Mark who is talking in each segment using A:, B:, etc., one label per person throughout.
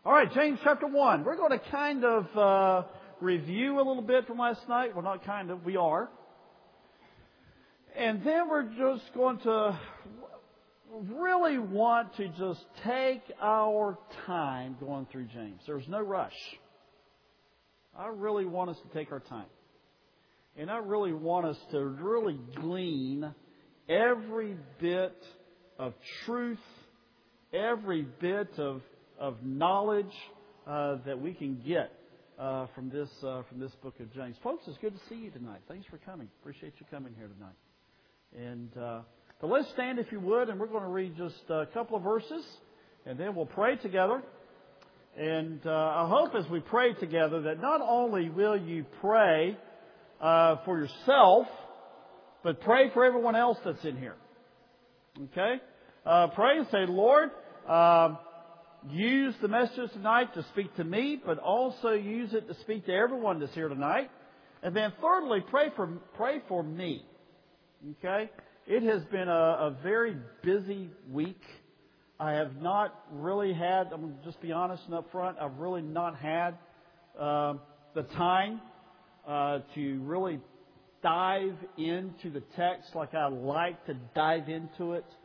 A: All right, James chapter 1. We're going to kind of review a little bit from last night. Well, not kind of, we are. And then we're just going to really want to just take our time going through James. There's no rush. I really want us to take our time. And I really want us to really glean every bit of truth, every bit of knowledge that we can get from this book of James. Folks, it's good to see you tonight. Thanks for coming. Appreciate you coming here tonight. And so let's stand if you would, and we're going to read just a couple of verses, and then we'll pray together. And I hope as we pray together that not only will you pray for yourself, but pray for everyone else that's in here. Okay? Pray and say, Lord, use the message tonight to speak to me, but also use it to speak to everyone that's here tonight. And then thirdly, pray for me. Okay? It has been a very busy week. I have not really had, I'm going to just be honest and up front, I've really not had the time to really dive into the text like I like to dive into it.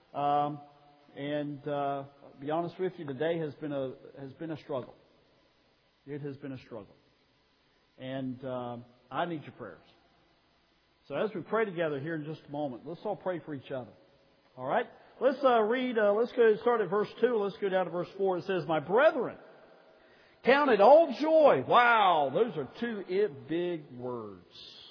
A: And be honest with you, today has been a struggle. It has been a struggle. And I need your prayers. So as we pray together here in just a moment, let's all pray for each other. All right? Let's read, let's go start at verse 2. Let's go down to verse 4. It says, My brethren, count it all joy. Wow, those are two big words.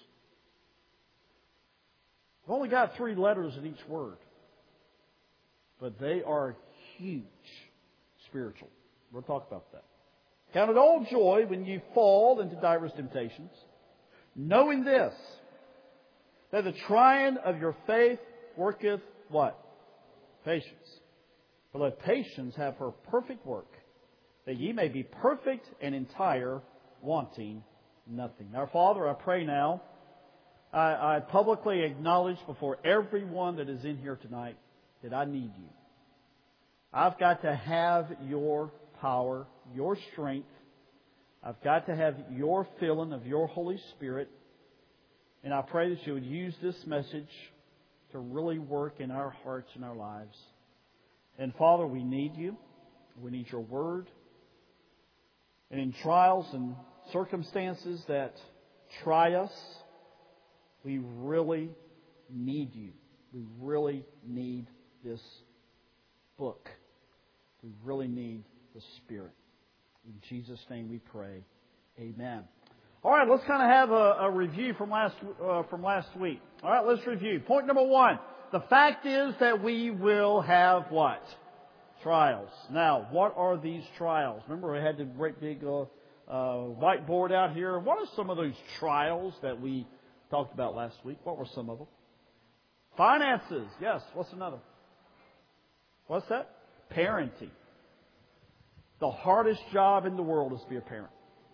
A: I've only got 3 letters in each word. But they are huge spiritual. We'll talk about that. Count it all joy when you fall into diverse temptations, knowing this, that the trying of your faith worketh what? Patience. But let patience have her perfect work, that ye may be perfect and entire, wanting nothing. Our Father, I pray now, I publicly acknowledge before everyone that is in here tonight that I need you. I've got to have your power, your strength. I've got to have your filling of your Holy Spirit. And I pray that you would use this message to really work in our hearts and our lives. And Father, we need you. We need your word. And in trials and circumstances that try us, we really need you. We really need this book. We really need the Spirit. In Jesus' name we pray. Amen. All right, let's kind of have a review from last week. All right, let's review. Point number 1. The fact is that we will have what? Trials. Now, what are these trials? Remember, we had the great big whiteboard out here. What are some of those trials that we talked about last week? What were some of them? Finances. Yes. What's another? What's that? Parenting. The hardest job in the world is to be a parent.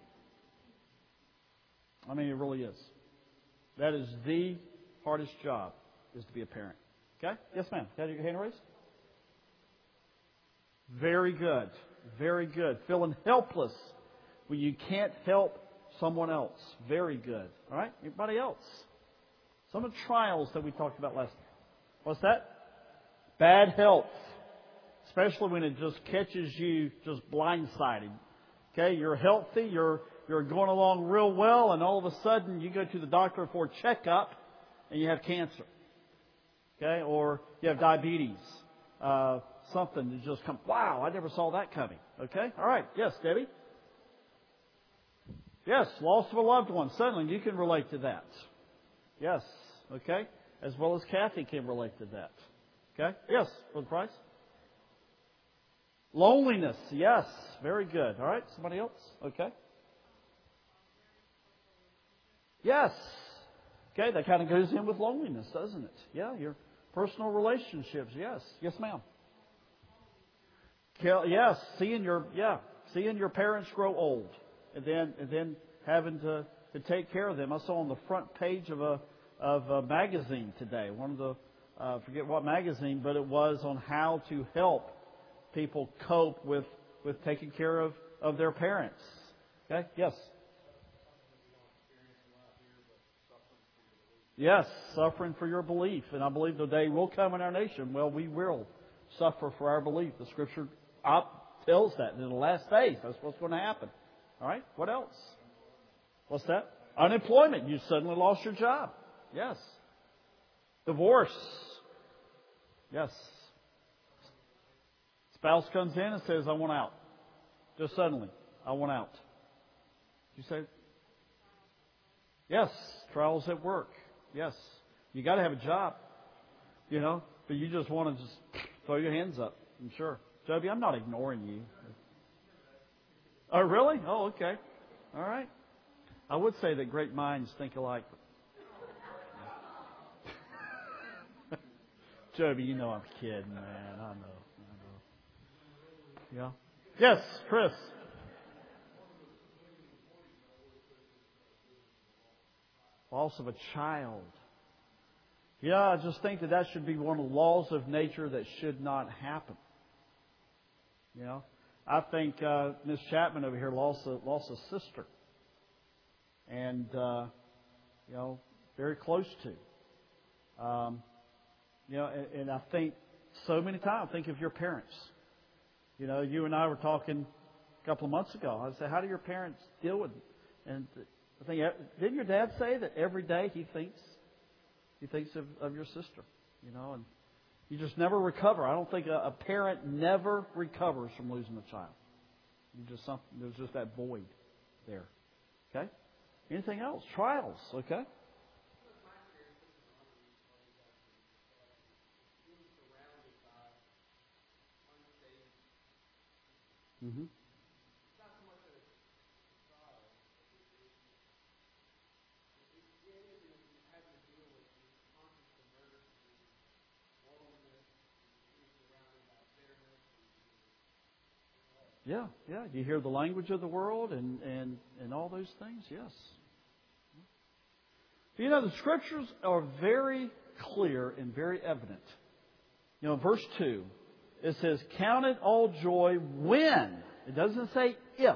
A: I mean, it really is. That is the hardest job, is to be a parent. Okay? Yes, ma'am. Got your hand raised? Very good. Very good. Feeling helpless when you can't help someone else. Very good. All right? Anybody else? Some of the trials that we talked about last time. What's that? Bad health. Especially when it just catches you just blindsided. Okay? You're healthy. You're going along real well, and all of a sudden you go to the doctor for a checkup and you have cancer. Okay? Or you have diabetes. Something that just comes, wow, I never saw that coming. Okay? All right. Yes, Debbie? Yes, loss of a loved one. Suddenly you can relate to that. Yes. Okay? As well as Kathy can relate to that. Okay? Yes, Brother Price? Loneliness. Yes. Very good. All right. Somebody else? Okay. Yes. Okay, that kind of goes in with loneliness, doesn't it? Yeah, your personal relationships. Yes. Yes, ma'am. Yes, seeing your parents grow old, and then having to take care of them. I saw on the front page of a magazine today, one of the I forget what magazine, but it was on how to help people cope with with taking care of their parents. Okay? Yes? Yes, suffering for your belief. And I believe the day will come in our nation. Well, we will suffer for our belief. The Scripture tells that in the last days. That's what's going to happen. All right? What else? What's that? Unemployment. You suddenly lost your job. Yes. Divorce. Yes. Spouse comes in and says, I want out. Just suddenly, I want out. You say, yes, trials at work. Yes. You got to have a job. But you just want to just throw your hands up. I'm sure. Joby, I'm not ignoring you. Oh, really? Oh, okay. All right. I would say that great minds think alike. Joby, you know I'm kidding, man. I know. Yeah. Yes, Chris. Loss of a child. Yeah, I just think that should be one of the laws of nature that should not happen. I think Miss Chapman over here lost a sister, and very close to. And I think so many times, think of your parents. You and I were talking a couple of months ago. I said, how do your parents deal with it? And I think, didn't your dad say that every day he thinks of your sister? And you just never recover. I don't think a parent never recovers from losing a child. There's just that void there. Okay? Anything else? Trials. Okay? Mm-hmm. Yeah. You hear the language of the world and all those things? Yes. The Scriptures are very clear and very evident. Verse 2, it says, count it all joy when. It doesn't say if.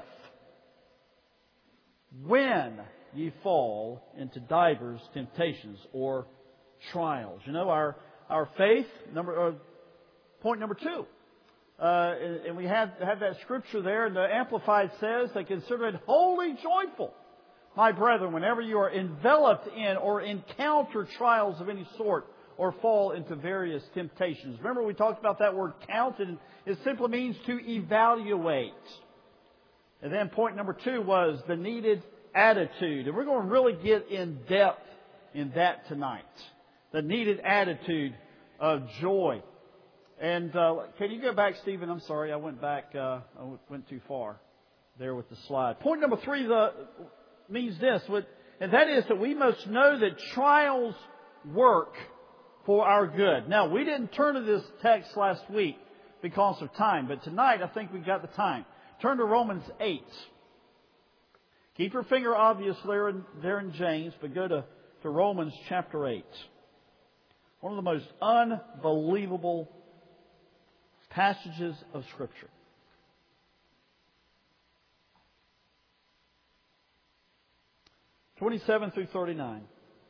A: When ye fall into divers temptations or trials. Our faith, point number 2. And we have that scripture there, and the Amplified says that consider it wholly joyful, my brethren, whenever you are enveloped in or encounter trials of any sort or fall into various temptations. Remember we talked about that word count, and it simply means to evaluate. And then point number 2 was the needed attitude. And we're going to really get in depth in that tonight. The needed attitude of joy. And can you go back, Stephen? I'm sorry, I went back. I went too far there with the slide. Point number 3 means this, and that is that we must know that trials work for our good. Now, we didn't turn to this text last week because of time, but tonight I think we've got the time. Turn to Romans 8. Keep your finger obviously there in James, but go to Romans chapter 8. One of the most unbelievable passages of Scripture. (27 through 39).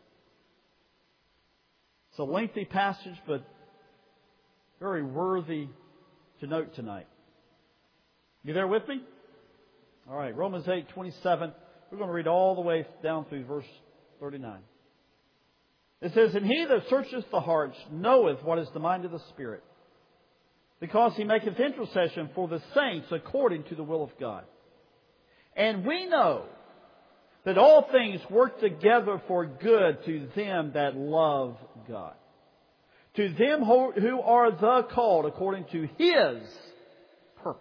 A: It's a lengthy passage, but very worthy to note tonight. You there with me? All right, Romans 8:27. We're going to read all the way down through verse 39. It says, and he that searcheth the hearts knoweth what is the mind of the Spirit, because he maketh intercession for the saints according to the will of God. And we know that all things work together for good to them that love God, to them who are the called according to His purpose.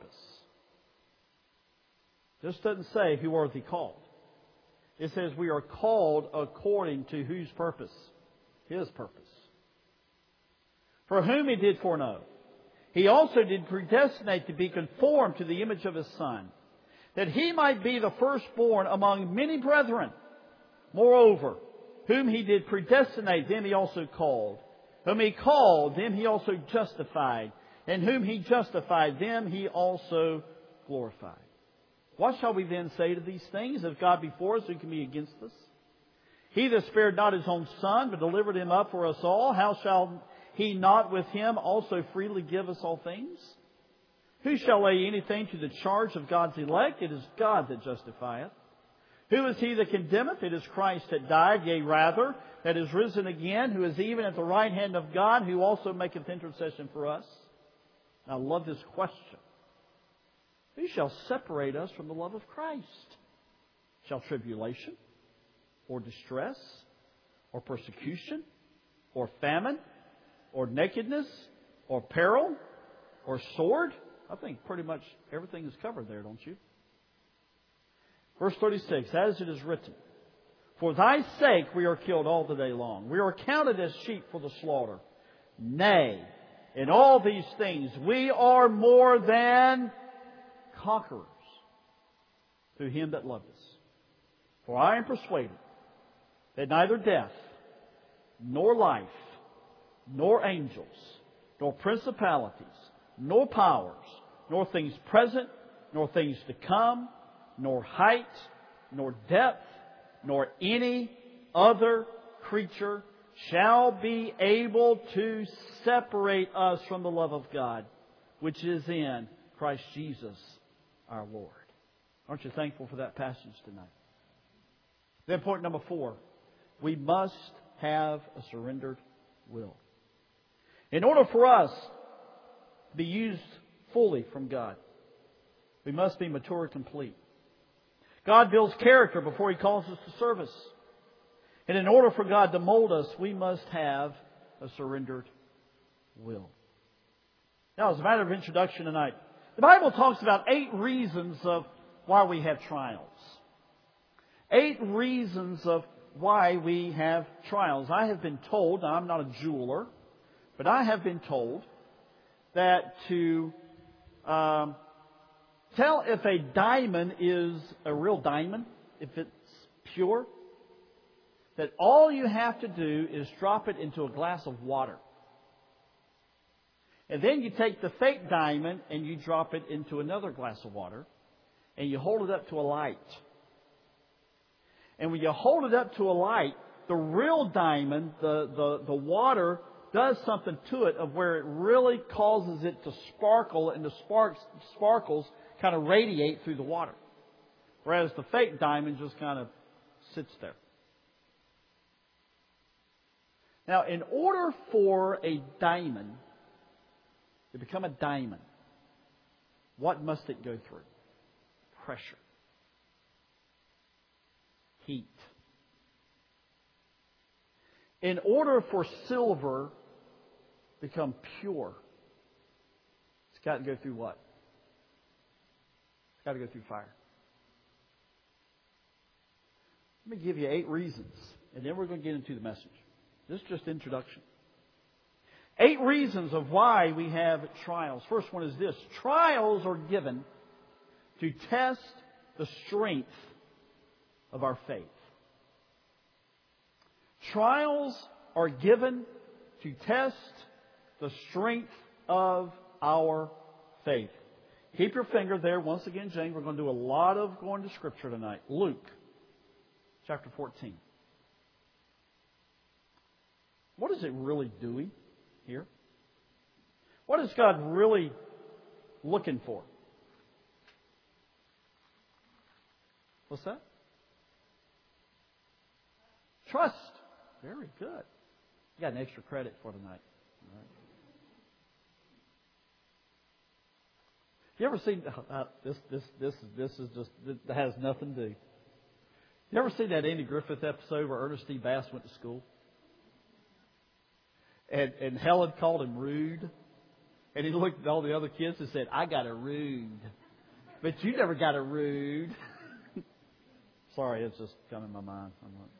A: This doesn't say who are the called. It says we are called according to whose purpose? His purpose. For whom He did foreknow, He also did predestinate to be conformed to the image of His Son, that He might be the firstborn among many brethren. Moreover, whom He did predestinate, them He also called. Whom He called, them He also justified. And whom He justified, them He also glorified. What shall we then say to these things? If God be for us, who can be against us? He that spared not His own Son, but delivered Him up for us all, how shall He not with Him also freely give us all things? Who shall lay anything to the charge of God's elect? It is God that justifieth. Who is he that condemneth? It is Christ that died, yea rather, that is risen again, who is even at the right hand of God, who also maketh intercession for us. I love this question. Who shall separate us from the love of Christ? Shall tribulation, or distress, or persecution, or famine, or nakedness, or peril, or sword? I think pretty much everything is covered there, don't you? Verse 36, as it is written, for thy sake we are killed all the day long. We are counted as sheep for the slaughter. Nay, in all these things we are more than conquerors through Him that loved us. For I am persuaded that neither death, nor life, nor angels, nor principalities, nor powers, nor things present, nor things to come, nor height, nor depth, nor any other creature shall be able to separate us from the love of God, which is in Christ Jesus our Lord. Aren't you thankful for that passage tonight? Then point number 4, we must have a surrendered will. In order for us to be used fully from God, we must be mature and complete. God builds character before He calls us to service. And in order for God to mold us, we must have a surrendered will. Now, as a matter of introduction tonight, the Bible talks about 8 reasons of why we have trials. 8 reasons of why we have trials. I have been told, now I'm not a jeweler, but I have been told that to tell if a diamond is a real diamond, if it's pure, that all you have to do is drop it into a glass of water. And then you take the fake diamond and you drop it into another glass of water and you hold it up to a light. And when you hold it up to a light, the real diamond, the water, does something to it of where it really causes it to sparkle, and the sparkles kind of radiate through the water. Whereas the fake diamond just kind of sits there. Now, in order for a diamond to become a diamond, what must it go through? Pressure. Heat. In order for silver to become pure, it's got to go through what? It's got to go through fire. Let me give you 8 reasons, and then we're going to get into the message. This is just introduction. 8 reasons of why we have trials. First one is this. Trials are given to test the strength of our faith. Trials are given to test the strength of our faith. Keep your finger there. Once again, James, we're going to do a lot of going to Scripture tonight. Luke, chapter 14. What is it really doing here? What is God really looking for? What's that? Trust. Very good. You got an extra credit for tonight. All right. You ever seen this is just, that has nothing to do. You ever seen that Andy Griffith episode where Ernest D. Bass went to school? And Helen called him rude. And he looked at all the other kids and said, I got a rude. But you never got a rude. Sorry, it's just come in my mind.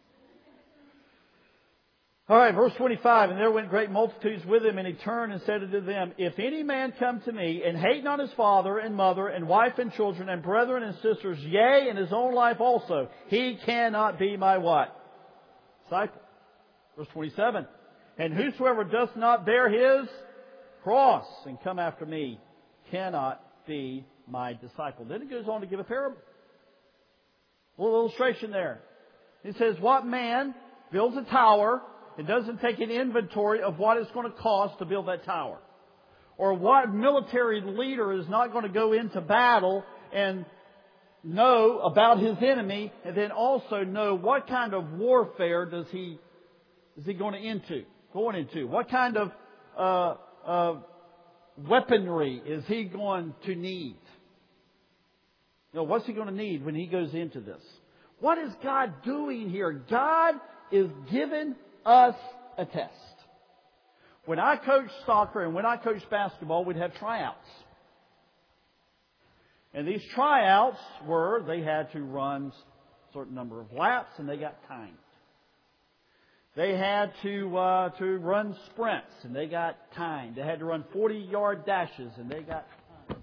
A: All right, verse 25. And there went great multitudes with him, and he turned and said unto them, If any man come to me, and hate not his father and mother and wife and children and brethren and sisters, yea, and his own life also, he cannot be my what? Disciple. Verse 27. And whosoever doth not bear his cross and come after me cannot be my disciple. Then it goes on to give a parable. A little illustration there. It says, what man builds a tower and doesn't take an inventory of what it's going to cost to build that tower? Or what military leader is not going to go into battle and know about his enemy and then also know what kind of warfare is he going into? What kind of weaponry is he going to need? What's he going to need when he goes into this? What is God doing here? God is giving us a test. When I coached soccer and when I coached basketball, we'd have tryouts. And these tryouts they had to run a certain number of laps and they got timed. They had to run sprints and they got timed. They had to run 40-yard dashes and they got timed.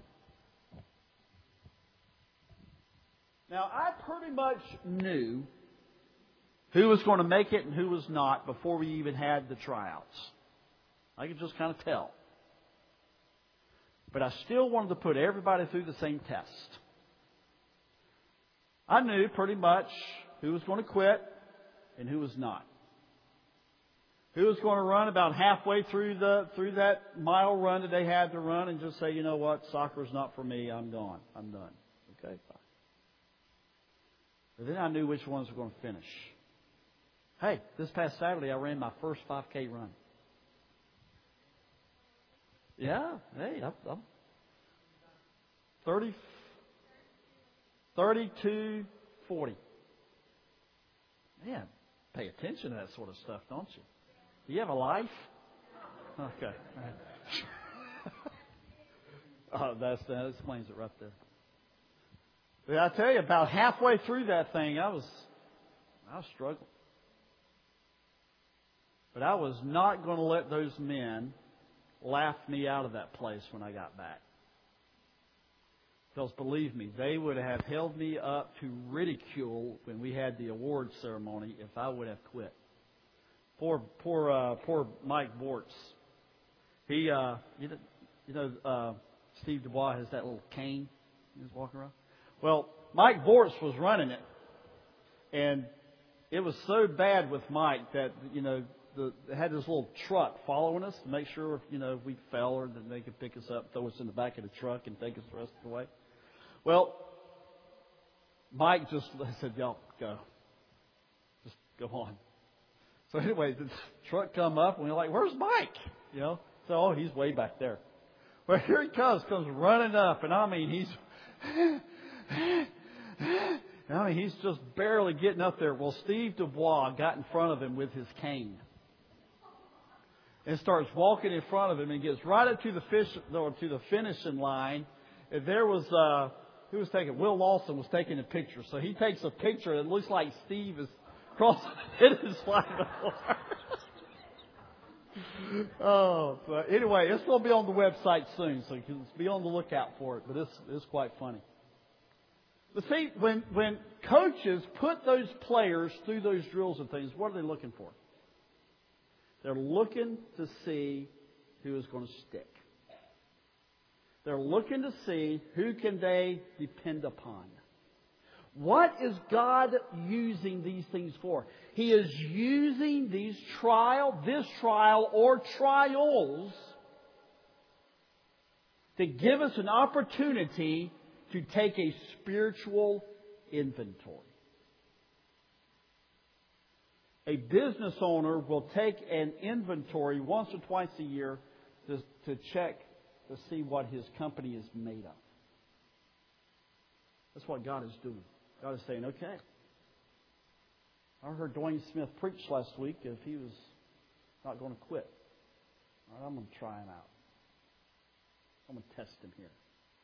A: Now, I pretty much knew who was going to make it and who was not before we even had the tryouts. I could just kind of tell. But I still wanted to put everybody through the same test. I knew pretty much who was going to quit and who was not. Who was going to run about halfway through that mile run that they had to run and just say, you know what, soccer's not for me, I'm gone, I'm done. Okay, fine. But then I knew which ones were going to finish. Hey, this past Saturday I ran my first 5K run. Yeah, hey, I'm 32:40. Man, pay attention to that sort of stuff, don't you? Do you have a life? Okay. That explains it right there. But I tell you, about halfway through that thing, I was struggling. But I was not going to let those men laugh me out of that place when I got back. Because believe me, they would have held me up to ridicule when we had the award ceremony if I would have quit. Poor Mike Bortz. He, Steve Dubois has that little cane he's walking around. Well, Mike Bortz was running it, and it was so bad with Mike that they had this little truck following us to make sure if we fell or that they could pick us up, throw us in the back of the truck, and take us the rest of the way. Well, Mike just said, "Y'all go, just go on." So anyway, the truck come up, and we're like, "Where's Mike?" So he's way back there. Well, here he comes running up, and he's just barely getting up there. Well, Steve Dubois got in front of him with his cane and starts walking in front of him and gets right up to the finishing line. And there was Will Lawson was taking a picture. So he takes a picture. It looks like Steve is crossing his line. So anyway, it's going to be on the website soon, so be on the lookout for it. But it's quite funny. But see, when coaches put those players through those drills and things, what are they looking for? They're looking to see who is going to stick. They're looking to see who can they depend upon. What is God using these things for? He is using this trial or trials to give us an opportunity to take a spiritual inventory. A business owner will take an inventory once or twice a year to check to see what his company is made of. That's what God is doing. God is saying, okay. I heard Dwayne Smith preach last week if he was not going to quit. All right, I'm going to try him out. I'm going to test him here.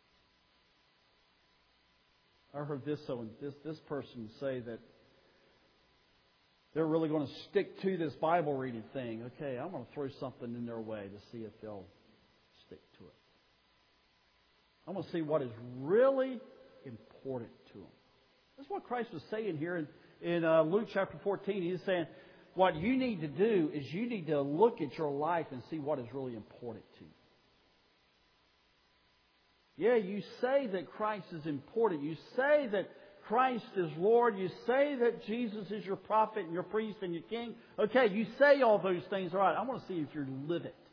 A: I heard this person say that they're really going to stick to this Bible reading thing. Okay, I'm going to throw something in their way to see if they'll stick to it. I'm going to see what is really important to them. That's what Christ was saying here in Luke chapter 14. He's saying what you need to do is you need to look at your life and see what is really important to you. Yeah, you say that Christ is important. You say that Christ is Lord. You say that Jesus is your prophet and your priest and your king. Okay, you say all those things. All right, I want to see if you live it.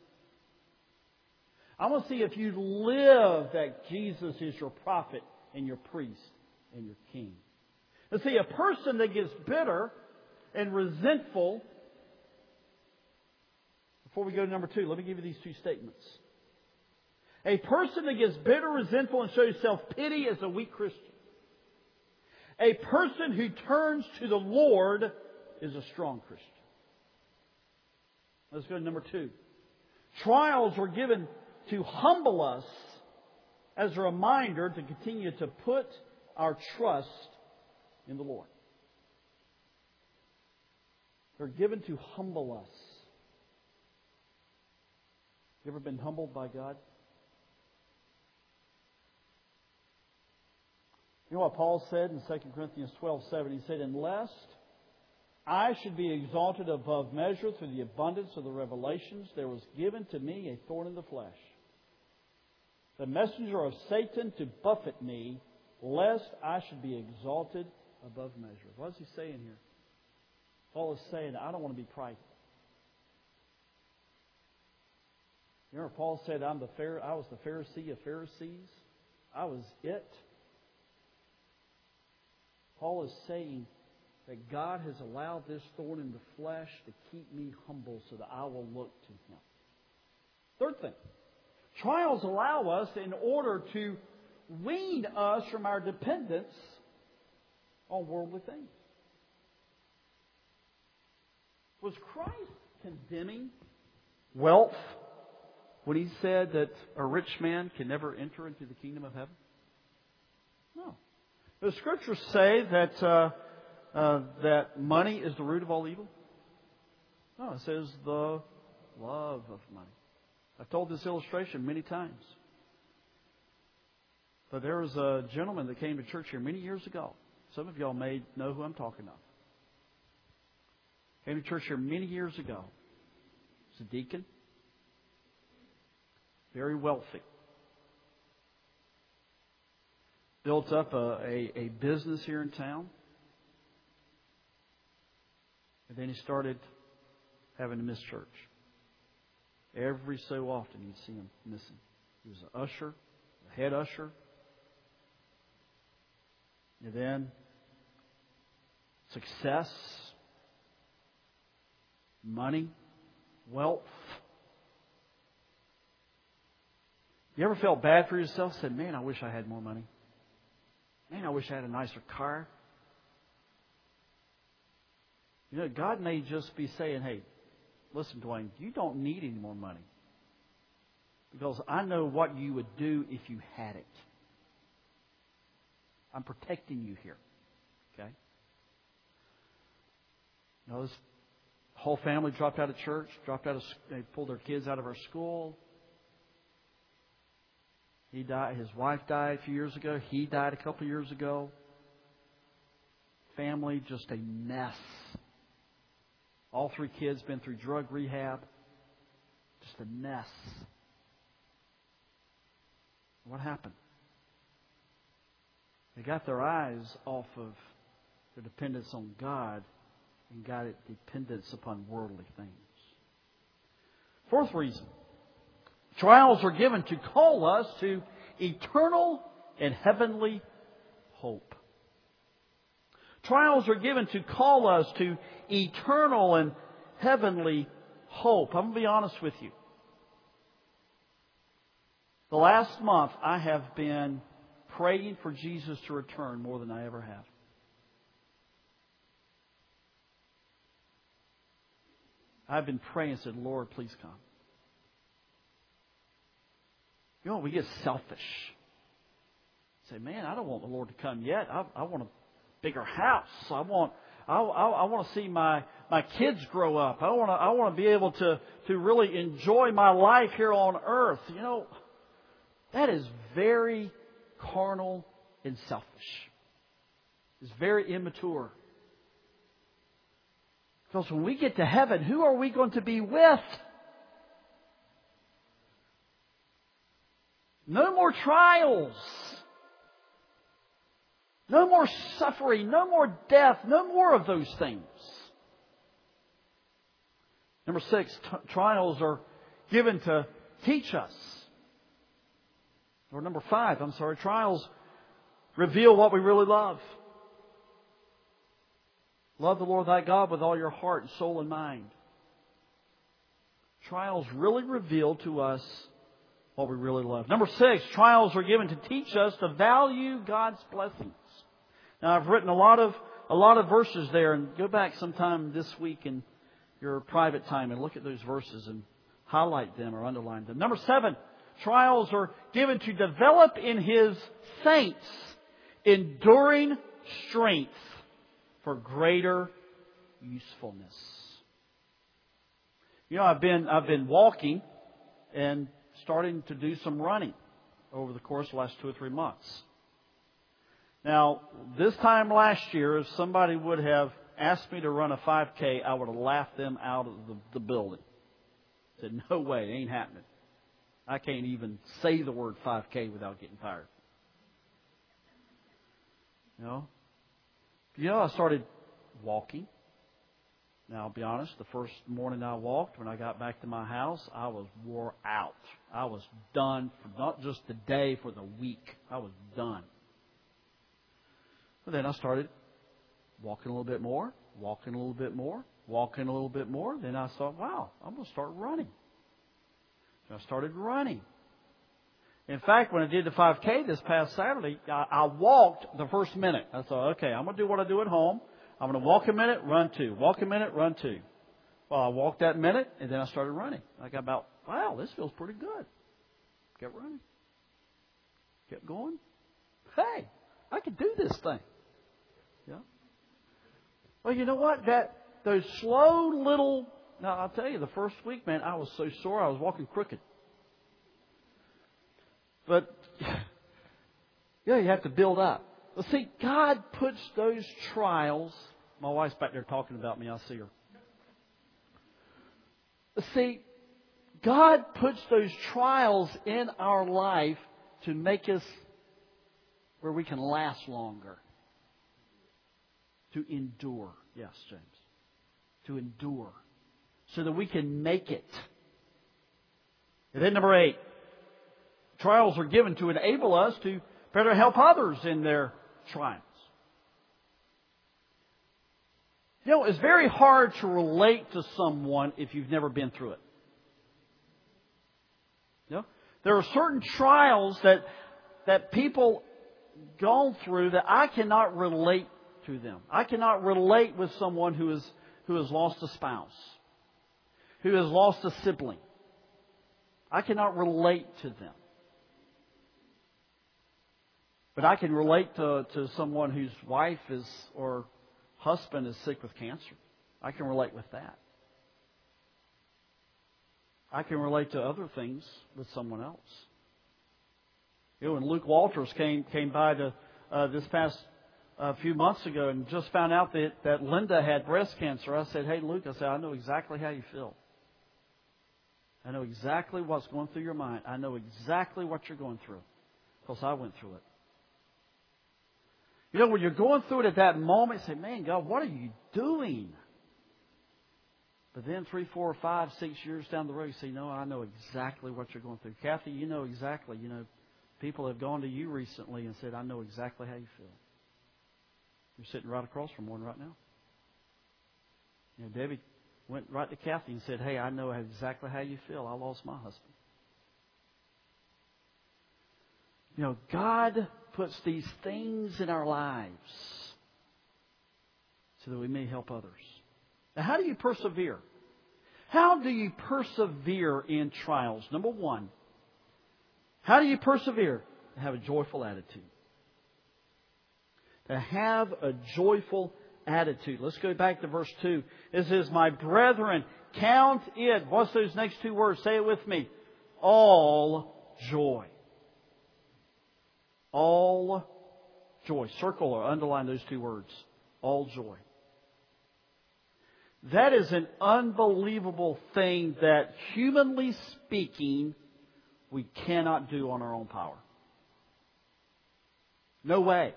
A: I want to see if you live that Jesus is your prophet and your priest and your king. And see, a person that gets bitter and resentful. Before we go to number 2, let me give you these 2 statements. A person that gets bitter, resentful, and shows self-pity is a weak Christian. A person who turns to the Lord is a strong Christian. Let's go to number 2. Trials are given to humble us as a reminder to continue to put our trust in the Lord. They're given to humble us. You ever been humbled by God? You know what Paul said in 2 Corinthians 12:7? He said, "Unless I should be exalted above measure through the abundance of the revelations, there was given to me a thorn in the flesh, the messenger of Satan to buffet me, lest I should be exalted above measure." What is he saying here? Paul is saying, I don't want to be prideful. You remember Paul said, I was the Pharisee of Pharisees. I was it. Paul is saying that God has allowed this thorn in the flesh to keep me humble so that I will look to Him. Third thing, trials allow us in order to wean us from our dependence on worldly things. Was Christ condemning wealth when He said that a rich man can never enter into the kingdom of heaven? No. The Scriptures say that that money is the root of all evil. No, it says the love of money. I've told this illustration many times. But there was a gentleman that came to church here many years ago. Some of y'all may know who I'm talking of. Came to church here many years ago. He's a deacon. Very wealthy. Built up a business here in town. And then he started having to miss church. Every so often you'd see him missing. He was an usher, a head usher. And then success, money, wealth. You ever felt bad for yourself? Said, man, I wish I had more money. Man, I wish I had a nicer car. You know, God may just be saying, hey, listen, Dwayne, you don't need any more money. Because I know what you would do if you had it. I'm protecting you here. Okay? You know, this whole family dropped out of church, they pulled their kids out of our school. He died. His wife died a few years ago. He died a couple of years ago. Family, just a mess. All 3 kids been through drug rehab. Just a mess. What happened? They got their eyes off of their dependence on God and got it dependence upon worldly things. Fourth reason. Trials are given to call us to eternal and heavenly hope. Trials are given to call us to eternal and heavenly hope. I'm going to be honest with you. The last month I have been praying for Jesus to return more than I ever have. I've been praying and said, Lord, please come. You know, we get selfish. Say, man, I don't want the Lord to come yet. I want a bigger house. I want to see my kids grow up. I want to be able to really enjoy my life here on earth. You know, that is very carnal and selfish. It's very immature. Because when we get to heaven, who are we going to be with? No more trials. No more suffering. No more death. No more of those things. Number 6, trials are given to teach us. Or number 5, trials reveal what we really love. Love the Lord thy God with all your heart, soul, and mind. Trials really reveal to us what we really love. Number 6, trials are given to teach us to value God's blessings. Now, I've written a lot of verses there, and go back sometime this week in your private time and look at those verses and highlight them or underline them. Number 7, trials are given to develop in His saints enduring strength for greater usefulness. You know, I've been walking and starting to do some running over the course of the last 2 or 3 months. Now, this time last year, if somebody would have asked me to run a 5K, I would have laughed them out of the building. Said, no way, it ain't happening. I can't even say the word 5K without getting tired. You know, I started walking. Now, I'll be honest, the first morning I walked, when I got back to my house, I was wore out. I was done for not just the day, for the week. I was done. But then I started walking a little bit more, walking a little bit more, walking a little bit more. Then I thought, wow, I'm going to start running. So I started running. In fact, when I did the 5K this past Saturday, I walked the first minute. I thought, okay, I'm going to do what I do at home. I'm going to walk a minute, run 2. Walk a minute, run 2. Well, I walked that minute, and then I started running. I got about, wow, this feels pretty good. Kept running. Kept going. Hey, I could do this thing. Yeah. Well, you know what? Those slow little... Now, I'll tell you, the first week, man, I was so sore, I was walking crooked. But, yeah, you have to build up. Well, see, God puts those trials... My wife's back there talking about me. I see her. See, God puts those trials in our life to make us where we can last longer. To endure. Yes, James. To endure. So that we can make it. And then number 8. Trials are given to enable us to better help others in their trials. You know, it's very hard to relate to someone if you've never been through it. You know, there are certain trials that people go through that I cannot relate to them. I cannot relate with someone who has lost a spouse, who has lost a sibling. I cannot relate to them. But I can relate to someone whose wife is or husband is sick with cancer. I can relate with that. I can relate to other things with someone else. You know, when Luke Walters came by this past few months ago and just found out that Linda had breast cancer, I said, hey, Luke, I know exactly how you feel. I know exactly what's going through your mind. I know exactly what you're going through because I went through it. You know, when you're going through it at that moment, you say, man, God, what are you doing? But then 3, 4, 5, 6 years down the road, you say, no, I know exactly what you're going through. Kathy, you know exactly. You know, people have gone to you recently and said, I know exactly how you feel. You're sitting right across from one right now. You know, Debbie went right to Kathy and said, hey, I know exactly how you feel. I lost my husband. You know, God puts these things in our lives so that we may help others. Now, how do you persevere? How do you persevere in trials? Number 1, how do you persevere? To have a joyful attitude. To have a joyful attitude. Let's go back to verse 2. It says, my brethren, count it. What's those next 2 words? Say it with me. All joy. All joy. Circle or underline those 2 words. All joy. That is an unbelievable thing that, humanly speaking, we cannot do on our own power. No way.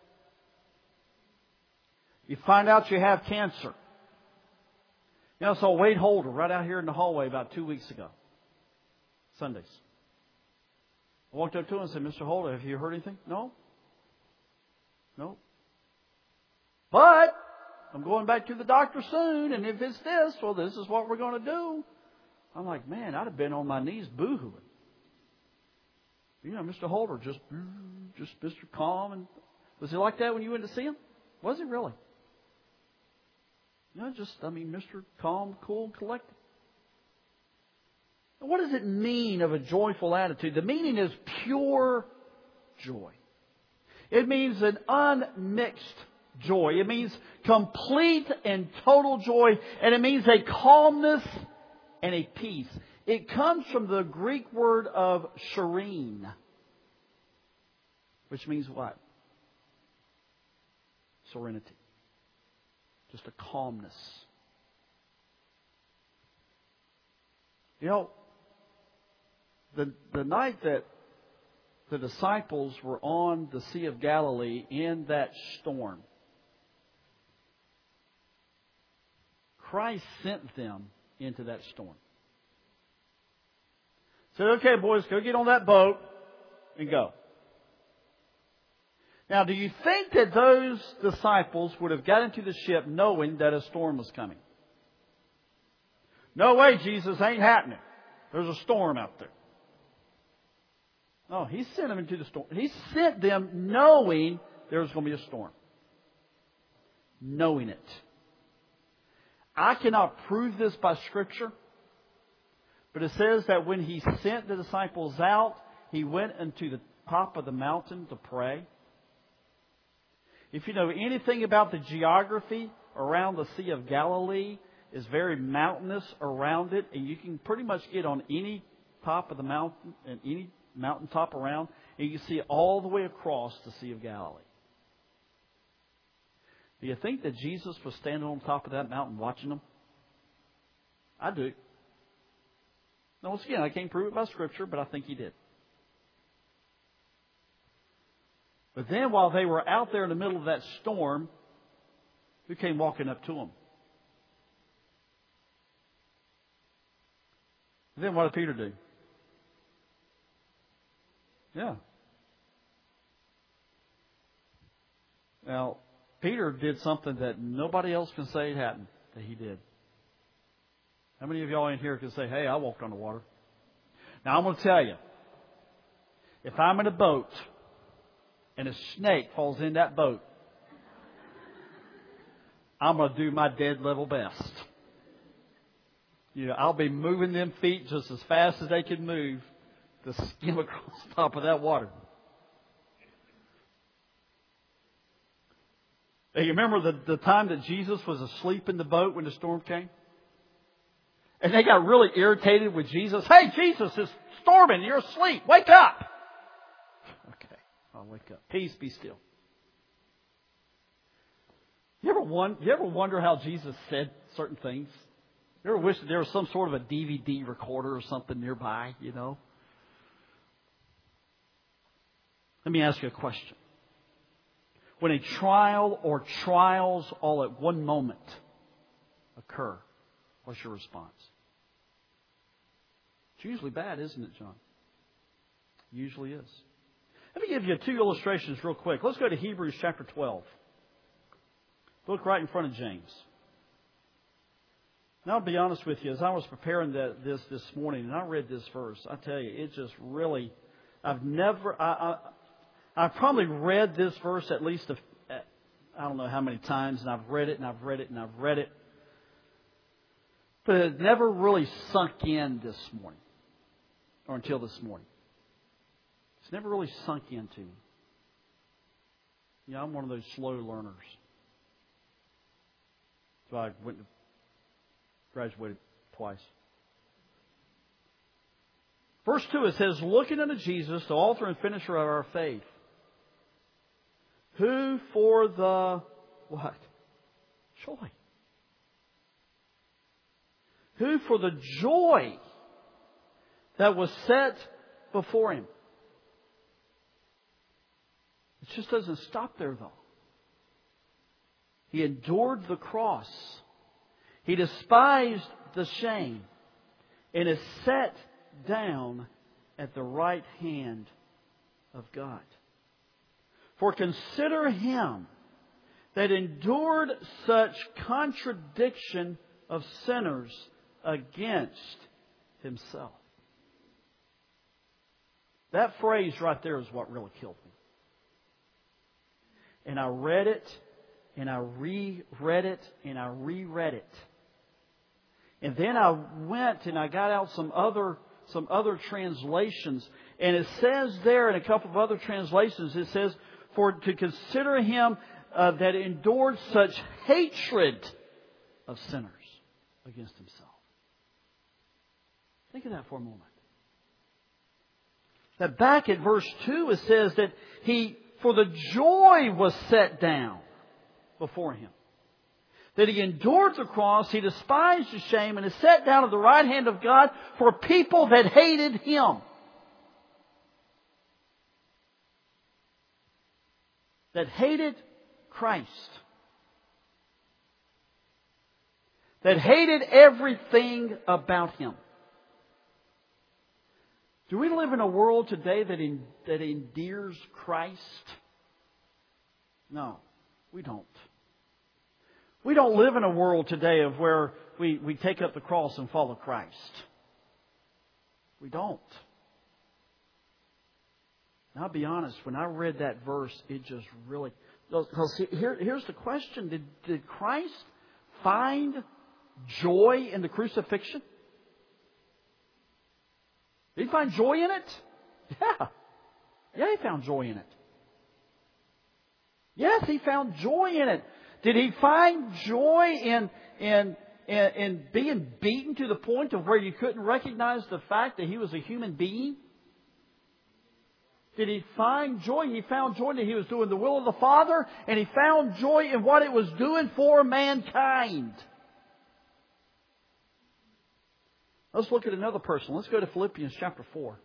A: You find out you have cancer. You know, I saw Wade Holder right out here in the hallway about 2 weeks ago. Sundays. I walked up to him and said, Mr. Holder, have you heard anything? No. No. But I'm going back to the doctor soon, and if it's this, well, this is what we're going to do. I'm like, man, I'd have been on my knees boo-hooing. You know, Mr. Holder, just Mr. Calm. And was he like that when you went to see him? Was he really? You know, Mr. Calm, cool, and collected. Now, what does it mean of a joyful attitude? The meaning is pure joy. It means an unmixed joy. It means complete and total joy. And it means a calmness and a peace. It comes from the Greek word of serene, which means what? Serenity. Just a calmness. You know, the night that the disciples were on the Sea of Galilee in that storm, Christ sent them into that storm. Said, okay, boys, go get on that boat and go. Now, do you think that those disciples would have got into the ship knowing that a storm was coming? No way, Jesus, ain't happening. There's a storm out there. No, He sent them into the storm. He sent them knowing there was going to be a storm. Knowing it. I cannot prove this by Scripture. But it says that when He sent the disciples out, He went into the top of the mountain to pray. If you know anything about the geography around the Sea of Galilee, it's very mountainous around it, and you can pretty much get on any top of the mountain and any mountaintop around, and you can see it all the way across the Sea of Galilee. Do you think that Jesus was standing on top of that mountain watching them? I do. Now, once again, I can't prove it by Scripture, but I think He did. But then while they were out there in the middle of that storm, who came walking up to them? And then what did Peter do? Yeah. Now, Peter did something that nobody else can say it happened, that he did. How many of y'all in here can say, hey, I walked on the water? Now, I'm going to tell you, if I'm in a boat and a snake falls in that boat, I'm going to do my dead level best. You know, I'll be moving them feet just as fast as they can move to skim across the top of that water. Hey, you remember the time that Jesus was asleep in the boat when the storm came? And they got really irritated with Jesus. Hey, Jesus, it's storming. You're asleep. Wake up. Okay, I'll wake up. Peace, be still. You ever wonder how Jesus said certain things? You ever wish that there was some sort of a DVD recorder or something nearby, you know? Let me ask you a question. When a trial or trials all at one moment occur, what's your response? It's usually bad, isn't it, John? It usually is. Let me give you 2 illustrations real quick. Let's go to Hebrews chapter 12. Look right in front of James. Now, I'll be honest with you. As I was preparing this morning and I read this verse, I tell you, it just really, I've probably read this verse at least, I don't know how many times, and I've read it and I've read it and I've read it. But it never really sunk in this morning, or until this morning. It's never really sunk into me. You know, I'm one of those slow learners. So I graduated twice. Verse 2, it says, looking unto Jesus, the author and finisher of our faith, who for the, what? Joy. Who for the joy that was set before Him. It just doesn't stop there, though. He endured the cross. He despised the shame and is set down at the right hand of God. For consider Him that endured such contradiction of sinners against Himself. That phrase right there is what really killed me. And I read it, and I reread it, and I reread it. And then I went and I got out some other translations. And it says there in a couple of other translations, it says, for to consider Him that endured such hatred of sinners against Himself. Think of that for a moment. That back at verse 2 it says that He, for the joy was set down before Him. That He endured the cross, He despised the shame, and is set down at the right hand of God for people that hated Him. That hated Christ. That hated everything about Him. Do we live in a world today that endears Christ? No, we don't. We don't live in a world today of where we take up the cross and follow Christ. We don't. And I'll be honest, when I read that verse, it just really... Because here's the question. Did Christ find joy in the crucifixion? Did He find joy in it? Yeah. Yeah, He found joy in it. Yes, He found joy in it. Did He find joy in being beaten to the point of where you couldn't recognize the fact that He was a human being? Did He find joy? He found joy that He was doing the will of the Father, and He found joy in what it was doing for mankind. Let's look at another person. Let's go to Philippians chapter 4.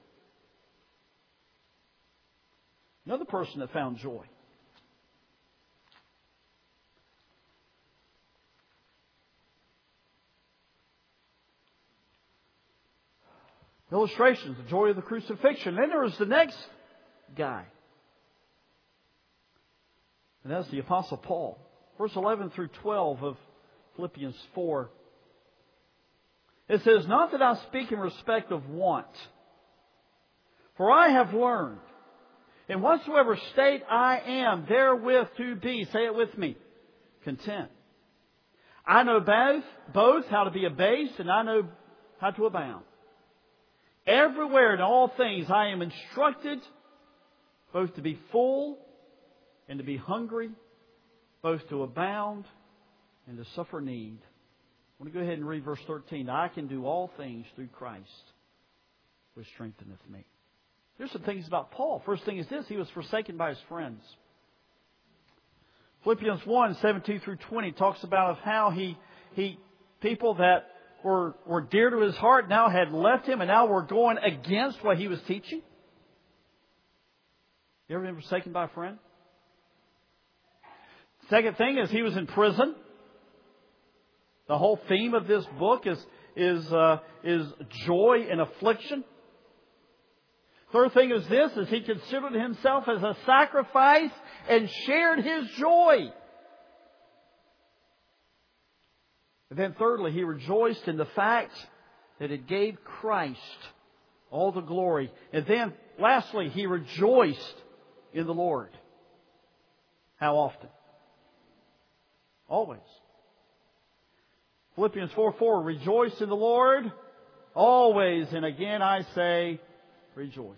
A: Another person that found joy. Illustrations, the joy of the crucifixion. Then there was the next guy. And that's the Apostle Paul. Verse 11 through 12 of Philippians 4. It says, not that I speak in respect of want, for I have learned, in whatsoever state I am, therewith to be, say it with me, content. I know both how to be abased, and I know how to abound. Everywhere in all things I am instructed, both to be full and to be hungry, both to abound and to suffer need. I want to go ahead and read verse 13. I can do all things through Christ, which strengtheneth me. Here's some things about Paul. First thing is this. He was forsaken by his friends. Philippians 1, 17 through 20 talks about how he people that were dear to his heart now had left him and now were going against what he was teaching. You ever been forsaken by a friend? Second thing is he was in prison. The whole theme of this book is joy in affliction. Third thing is this, is he considered himself as a sacrifice and shared his joy. And then thirdly, he rejoiced in the fact that it gave Christ all the glory. And then lastly, he rejoiced in the Lord. How often? Always. Philippians 4:4, rejoice in the Lord always. And again I say, rejoice.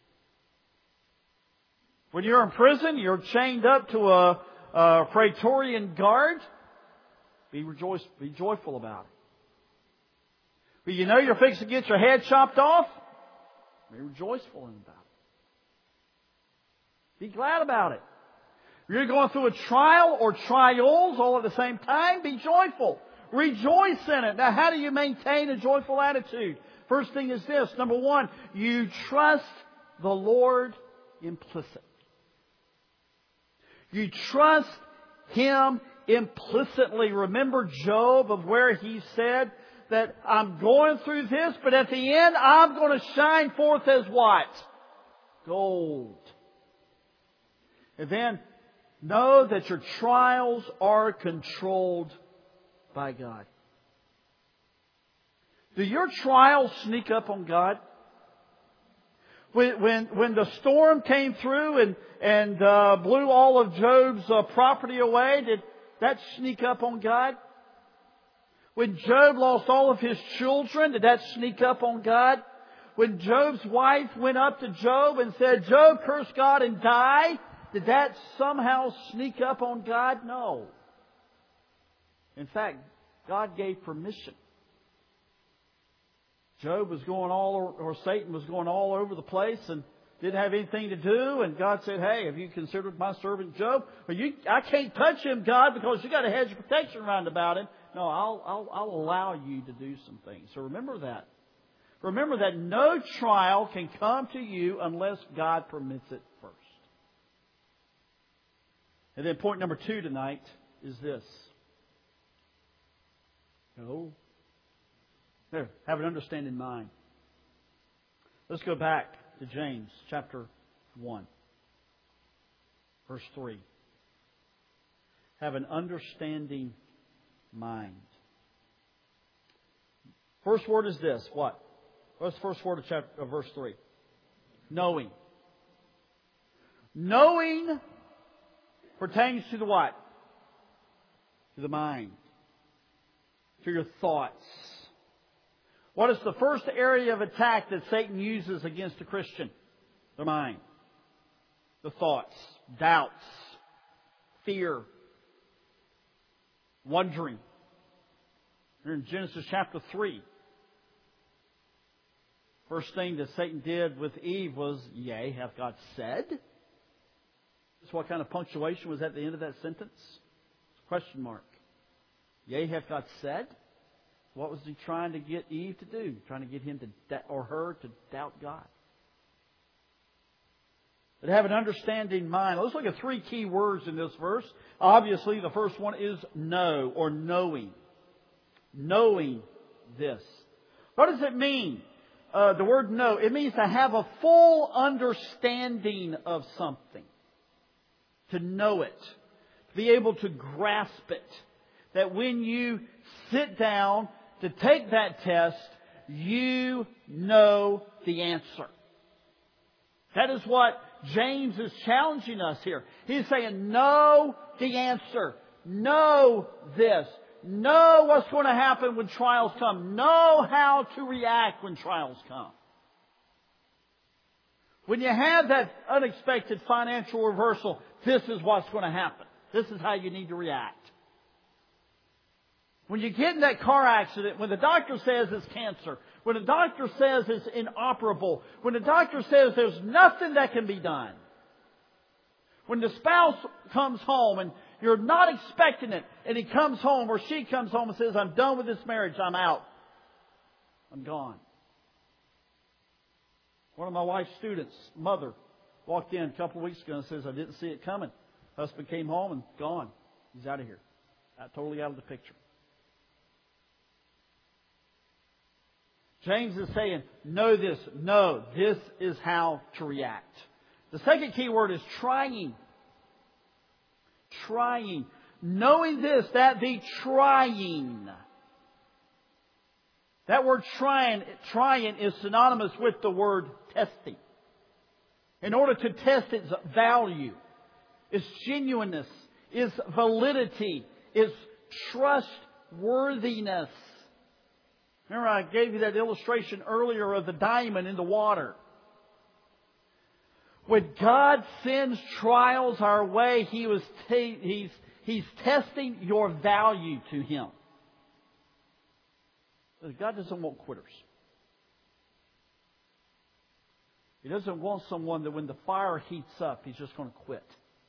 A: When you're in prison, you're chained up to a Praetorian guard. Be joyful about it. But you know you're fixing to get your head chopped off. Be rejoiceful about it. Be glad about it. You're going through a trial or trials all at the same time. Be joyful. Rejoice in it. Now, how do you maintain a joyful attitude? First thing is this. Number one, you trust the Lord implicit. You trust Him implicitly. Remember Job, of where he said that I'm going through this, but at the end I'm going to shine forth as what? Gold. And then know that your trials are controlled by God. Do your trials sneak up on God? When the storm came through and blew all of Job's property away, did that sneak up on God? When Job lost all of his children, did that sneak up on God? When Job's wife went up to Job and said, Job, curse God and die, did that somehow sneak up on God? No. In fact, God gave permission. Job was going Satan was going all over the place and didn't have anything to do. And God said, hey, have you considered my servant Job? Well, I can't touch him, God, because you got a hedge of protection around about him. No, I'll allow you to do some things. So remember that. Remember that no trial can come to you unless God permits it first. And then point number 2 tonight is this. There, have an understanding mind. Let's go back to James chapter 1, verse 3. Have an understanding mind. First word is this. What? What's the first word of verse 3? Knowing. Knowing pertains to the what? To the mind. To your thoughts. What is the first area of attack that Satan uses against a Christian? The mind. The thoughts. Doubts. Fear. Wondering. Here in Genesis chapter 3. First thing that Satan did with Eve was, yea, hath God said? That's what kind of punctuation was at the end of that sentence? Question mark. Yea, hath God said? What was he trying to get Eve to do? Trying to get him to, or her to doubt God. But have an understanding mind. Let's look at 3 key words in this verse. Obviously, the first one is know or knowing. Knowing this. What does it mean? The word know. It means to have a full understanding of something. To know it. To be able to grasp it. That when you sit down to take that test, you know the answer. That is what James is challenging us here. He's saying, know the answer. Know this. Know what's going to happen when trials come. Know how to react when trials come. When you have that unexpected financial reversal, this is what's going to happen. This is how you need to react. When you get in that car accident, when the doctor says it's cancer, when the doctor says it's inoperable, when the doctor says there's nothing that can be done, when the spouse comes home and you're not expecting it, and he comes home or she comes home and says, I'm done with this marriage, I'm out. I'm gone. One of my wife's students, mother, walked in a couple of weeks ago and says, I didn't see it coming. Husband came home and gone. He's out of here. Totally out of the picture. James is saying, know this. No, this is how to react. The second key word is trying. Trying. Knowing this, that the trying. That word trying is synonymous with the word testing. In order to test its value, its genuineness, its validity, its trustworthiness. Remember, I gave you that illustration earlier of the diamond in the water. When God sends trials our way, He's testing your value to Him. God doesn't want quitters. He doesn't want someone that when the fire heats up, he's just going to quit.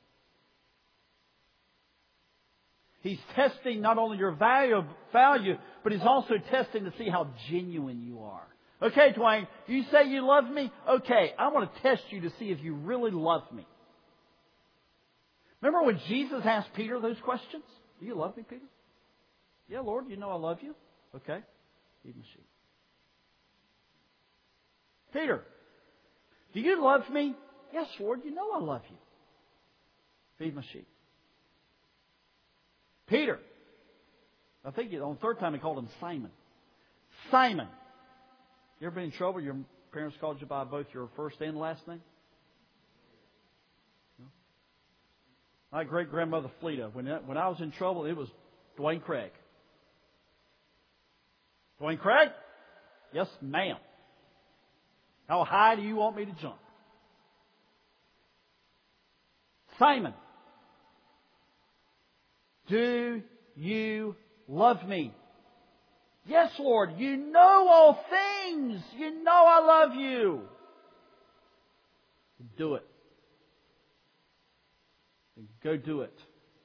A: He's testing not only your value, but He's also testing to see how genuine you are. Okay, Dwayne, you say you love me? Okay, I want to test you to see if you really love me. Remember when Jesus asked Peter those questions? Do you love me, Peter? Yeah, Lord, you know I love you. Okay, feed my sheep. Peter, do you love me? Yes, Lord, you know I love you. Feed my sheep. Peter, I think on the third time he called him Simon. Simon, you ever been in trouble? Your parents called you by both your first and last name? No? My great-grandmother Fleta, when I was in trouble, it was Dwayne Craig. Dwayne Craig? Yes, ma'am. How high do you want me to jump? Simon, do you love me? Yes, Lord, you know all things. You know I love you. Do it. Go do it.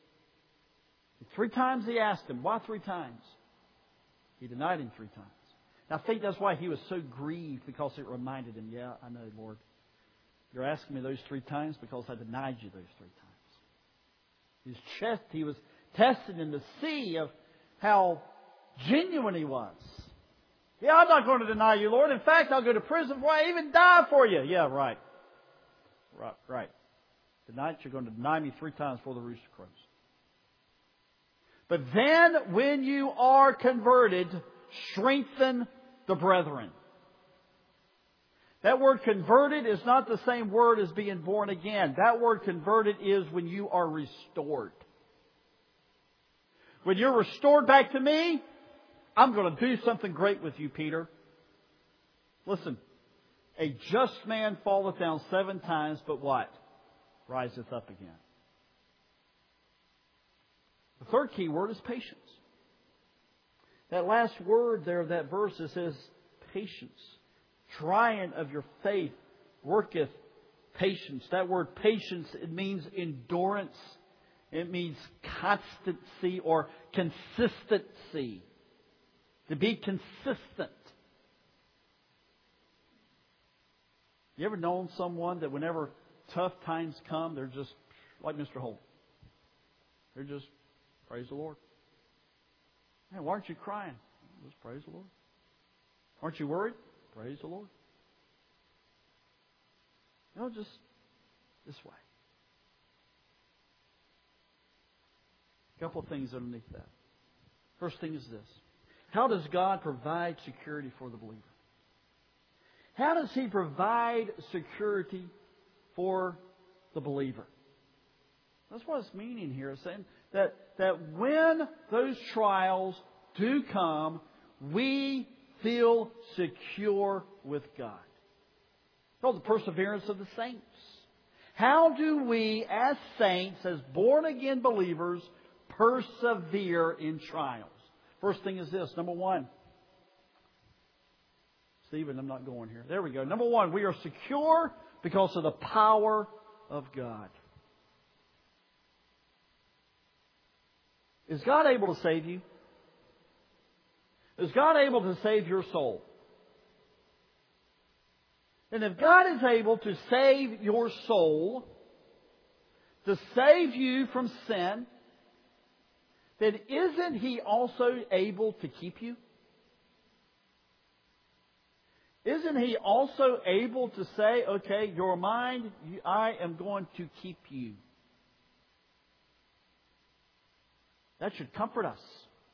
A: 3 times he asked him. Why 3 times? He denied him 3 times. And I think that's why he was so grieved, because it reminded him, yeah, I know, Lord. You're asking me those 3 times because I denied you those 3 times. He was tested in the sea of how genuine he was. Yeah, I'm not going to deny you, Lord. In fact, I'll go to prison before I even die for you. Yeah, right. Right. Tonight you're going to deny me 3 times before the rooster crows. But then when you are converted, strengthen the brethren. That word converted is not the same word as being born again. That word converted is when you are restored. When you're restored back to me, I'm going to do something great with you, Peter. Listen, a just man falleth down 7 times, but what? Riseth up again. The third key word is patience. That last word there of that verse, it says patience. Trying of your faith worketh patience. That word patience, it means endurance. It means constancy or consistency. To be consistent. You ever known someone that whenever tough times come, they're just like Mr. Holt? They're just, praise the Lord. Man, why aren't you crying? Just praise the Lord. Aren't you worried? Praise the Lord. No, just this way. A couple of things underneath that. First thing is this. How does God provide security for the believer? How does He provide security for the believer? That's what it's meaning here. It's saying that when those trials do come, we feel secure with God. Oh, the perseverance of the saints. How do we, as saints, as born-again believers, persevere in trials? First thing is this. Number 1. Stephen, I'm not going here. There we go. Number 1, we are secure because of the power of God. Is God able to save you? Is God able to save your soul? And if God is able to save your soul, to save you from sin, then isn't He also able to keep you? Isn't He also able to say, okay, your mind, I am going to keep you? That should comfort us.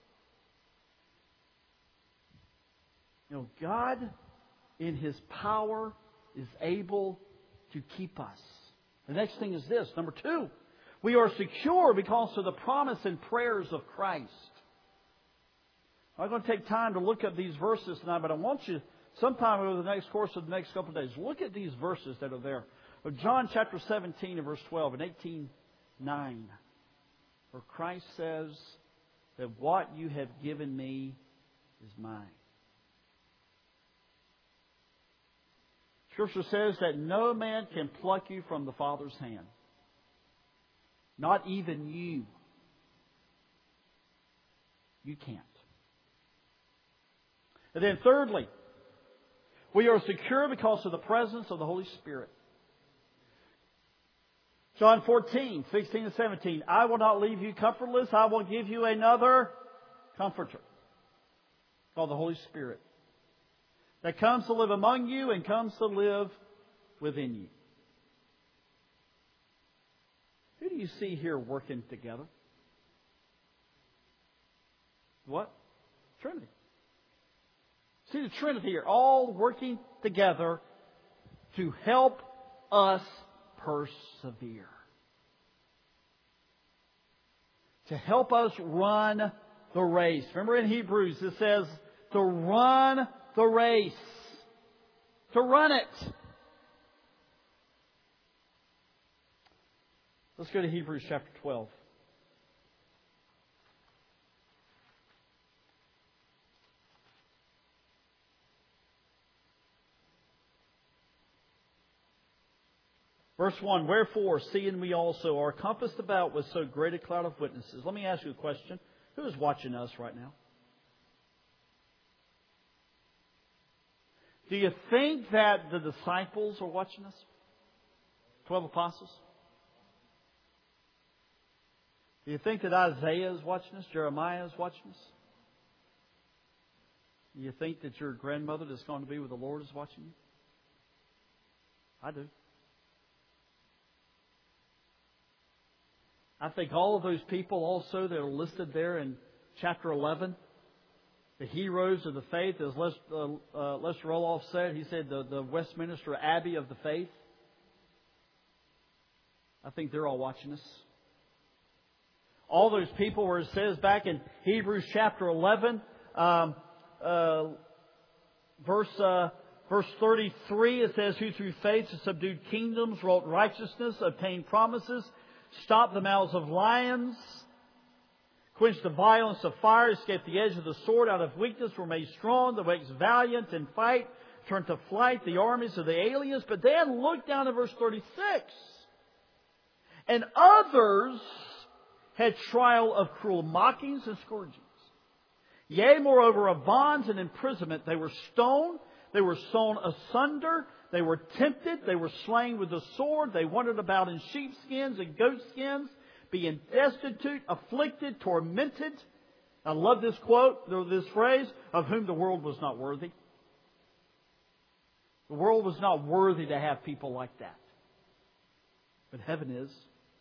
A: You know, God, in His power, is able to keep us. The next thing is this. Number 2, we are secure because of the promise and prayers of Christ. I'm not going to take time to look at these verses tonight, but I want you, sometime over the next course of the next couple of days, look at these verses that are there. John chapter 17 and verse 12 and 18:9. Where Christ says that what you have given me is mine. Scripture says that no man can pluck you from the Father's hand. Not even you. You can't. And then thirdly, We are secure because of the presence of the Holy Spirit. John 14, 16 and 17. I will not leave you comfortless. I will give you another Comforter called the Holy Spirit that comes to live among you and comes to live within you. Who do you see here working together? What? Trinity. See the Trinity here, all working together to help us persevere. To help us run the race. Remember in Hebrews it says to run the race. To run it. Let's go to Hebrews chapter 12. Verse 1, wherefore, seeing we also are compassed about with so great a cloud of witnesses. Let me ask you a question. Who is watching us right now? Do you think that the disciples are watching us? 12 apostles? Do you think that Isaiah is watching us? Jeremiah is watching us? Do you think that your grandmother that's going to be with the Lord is watching you? I do. I think all of those people also that are listed there in chapter 11, the heroes of the faith, as Lester Roloff said, he said the Westminster Abbey of the faith. I think they're all watching us. All those people where it says back in Hebrews chapter 11, verse 33, it says, who through faith has subdued kingdoms, wrought righteousness, obtained promises, stopped the mouths of lions, quenched the violence of fire, escaped the edge of the sword, out of weakness were made strong, the waxed valiant in fight, turned to flight the armies of the aliens. But then look down at verse 36. And others had trial of cruel mockings and scourgings. Yea, moreover, of bonds and imprisonment. They were stoned, they were sawn asunder, they were tempted, they were slain with the sword, they wandered about in sheepskins and goatskins, being destitute, afflicted, tormented. I love this quote, this phrase, of whom the world was not worthy. The world was not worthy to have people like that. But heaven is.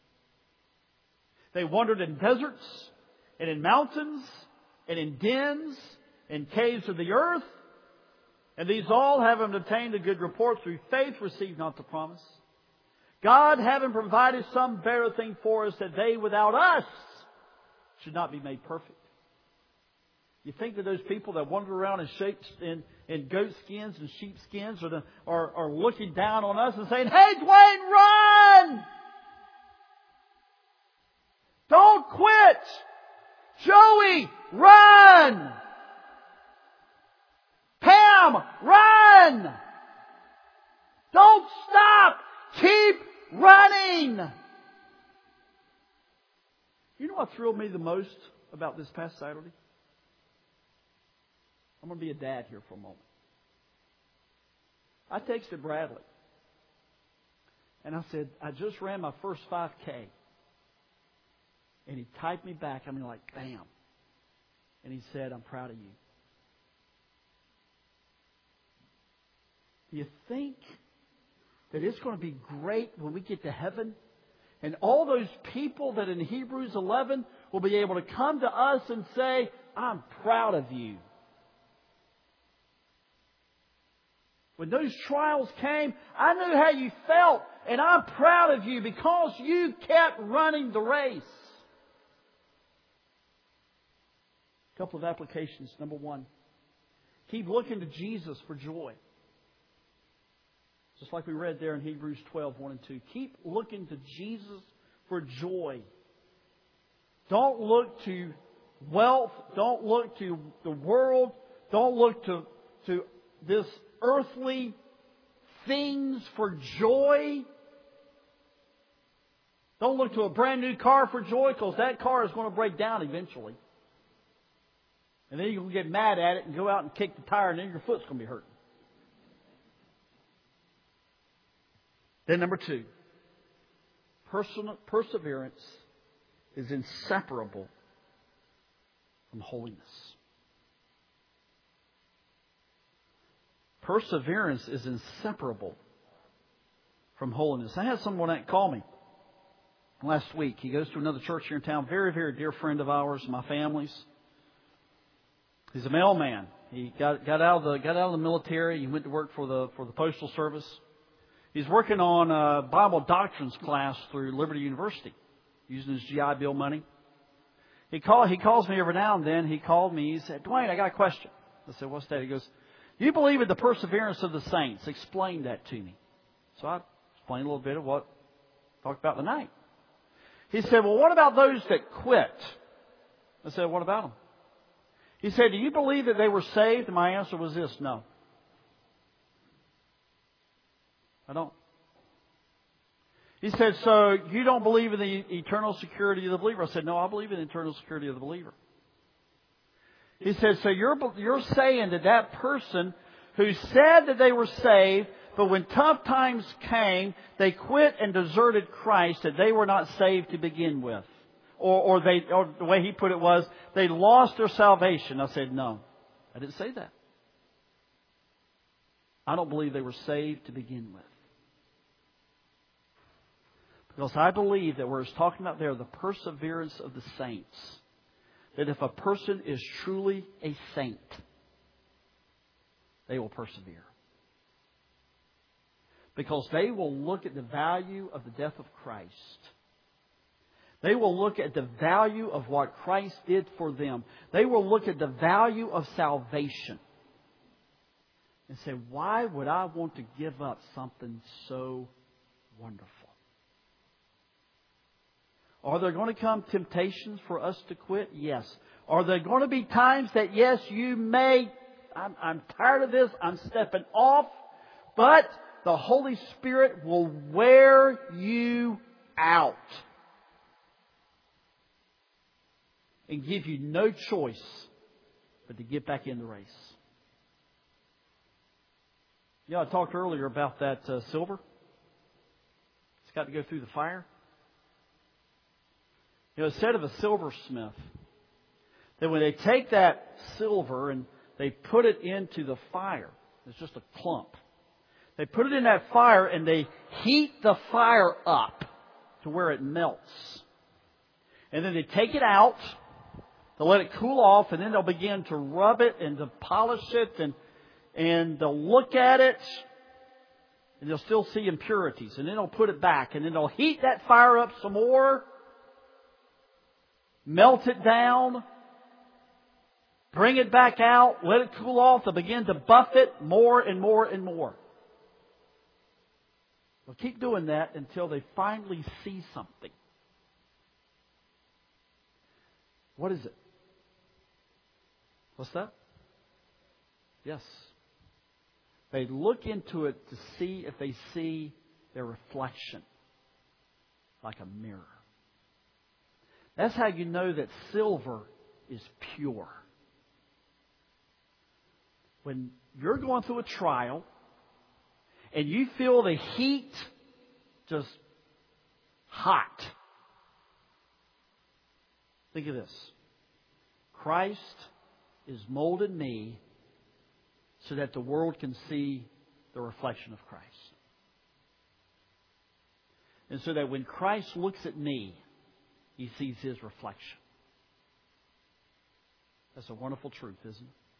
A: They wandered in deserts, and in mountains, and in dens, and caves of the earth. And these all, having obtained a good report through faith, received not the promise. God, having provided some better thing for us, that they without us should not be made perfect. You think that those people that wander around in goat skins and sheep skins are looking down on us and saying, hey, Dwayne, run! Don't quit! Joey, run! Pam, run! Don't stop! Keep running! You know what thrilled me the most about this past Saturday? I'm going to be a dad here for a moment. I texted Bradley. And I said, I just ran my first 5K. And he typed me back. I mean, like, bam. And he said, I'm proud of you. Do you think that it's going to be great when we get to heaven? And all those people that in Hebrews 11 will be able to come to us and say, I'm proud of you. When those trials came, I knew how you felt. And I'm proud of you because you kept running the race. A couple of applications. Number one, keep looking to Jesus for joy. Just like we read there in Hebrews 12, 1 and 2. Keep looking to Jesus for joy. Don't look to wealth. Don't look to the world. Don't look to this earthly things for joy. Don't look to a brand new car for joy, because that car is going to break down eventually. And then you'll get mad at it and go out and kick the tire, and then your foot's going to be hurting. Then number 2, perseverance is inseparable from holiness. Perseverance is inseparable from holiness. I had someone that call me last week. He goes to another church here in town. Very, very dear friend of ours, my family's. He's a mailman. He got out of the military. He went to work for the Postal Service. He's working on a Bible doctrines class through Liberty University, using his GI Bill money. He calls me every now and then. He called me. He said, "Dwayne, I got a question." I said, "What's that?" He goes, "You believe in the perseverance of the saints. Explain that to me." So I explained a little bit of what I talked about tonight. He said, "Well, what about those that quit?" I said, "What about them?" He said, "Do you believe that they were saved?" And my answer was this: no. I don't. He said, "So you don't believe in the eternal security of the believer?" I said, "No, I believe in the eternal security of the believer." He said, "So you're saying that that person who said that they were saved, but when tough times came, they quit and deserted Christ, that they were not saved to begin with?" Or the way he put it was, they lost their salvation. I said, "No, I didn't say that. I don't believe they were saved to begin with." Because I believe that where it's talking about there, the perseverance of the saints, that if a person is truly a saint, they will persevere. Because they will look at the value of the death of Christ. They will look at the value of what Christ did for them. They will look at the value of salvation. And say, why would I want to give up something so wonderful? Are there going to come temptations for us to quit? Yes. Are there going to be times that, yes, you may, I'm tired of this, I'm stepping off, but the Holy Spirit will wear you out and give you no choice but to get back in the race. I talked earlier about that silver. It's got to go through the fire. It said of a silversmith that when they take that silver and they put it into the fire, it's just a clump. They put it in that fire and they heat the fire up to where it melts. And then they take it out, they'll let it cool off, and then they'll begin to rub it and to polish it, and they'll look at it, and they'll still see impurities. And then they'll put it back, and then they'll heat that fire up some more, melt it down, bring it back out, let it cool off. They'll begin to buff it more and more and more. They'll keep doing that until they finally see something. What is it? What's that? Yes. They look into it to see if they see their reflection like a mirror. That's how you know that silver is pure. When you're going through a trial and you feel the heat just hot, think of this. Christ is molding me so that the world can see the reflection of Christ. And so that when Christ looks at me, He sees His reflection. That's a wonderful truth, isn't it?